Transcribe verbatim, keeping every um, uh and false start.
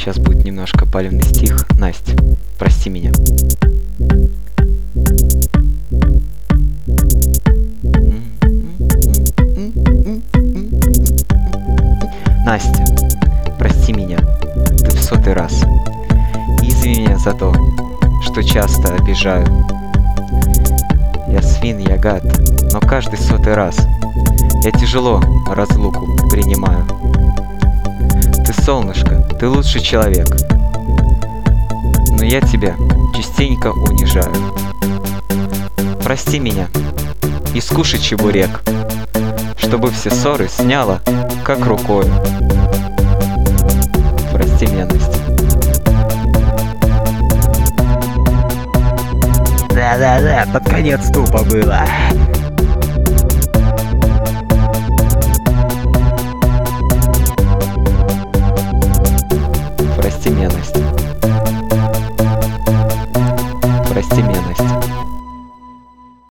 Сейчас будет немножко палевный стих. Настя, прости меня. Настя, прости меня, ты в сотый раз. Извини меня за то, что часто обижаю. Я свин, я гад, но каждый сотый раз я тяжело разлуку принимаю. Ты солнышко, ты лучший человек, но я тебя частенько унижаю. Прости меня и скушай чебурек, чтобы все ссоры сняло как рукой. Прости меня, Настя. Да-да-да, под конец тупо было. Прости меня, Настя.